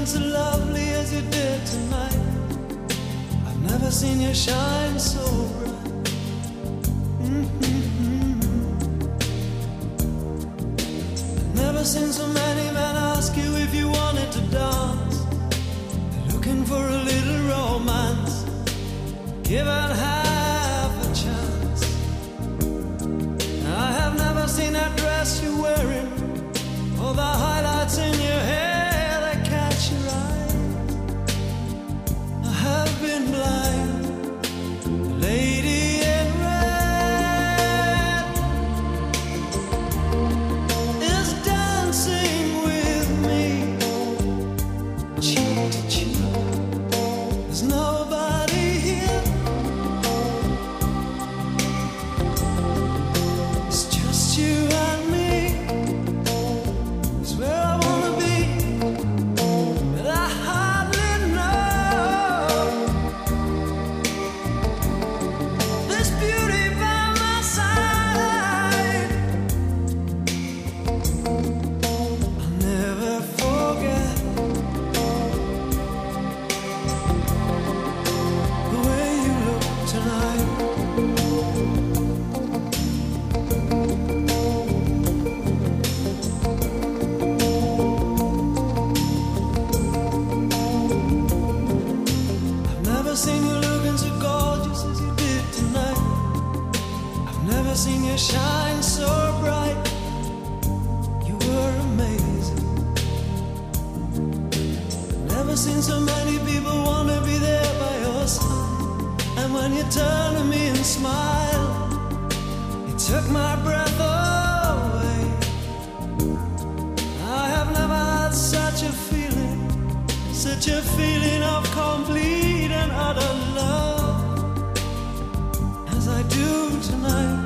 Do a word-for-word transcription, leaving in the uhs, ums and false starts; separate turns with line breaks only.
so lovely as you did tonight. I've never seen you shine so bright. Mm-hmm. I've never seen so many men ask you if you wanted to dance. They're looking for a little romance, given half a chance. I have never seen that dress you're wearing, or the highlights in your hair that catch your eye. I have been blind. The lady in red is dancing with me, cheek to cheek. There's nobody here. It's just you and me. It's where I wanna be, but I hardly know. This beauty by my side, I'll never forget the way you look tonight. I've never seen you looking so gorgeous as you did tonight. I've never seen you shine so bright. You were amazing. I've never seen so many people want to be there by your side. And when you turned to me and smiled, it took my breath away. I have never had such a feeling, such a feeling of complete and utter love as I do tonight.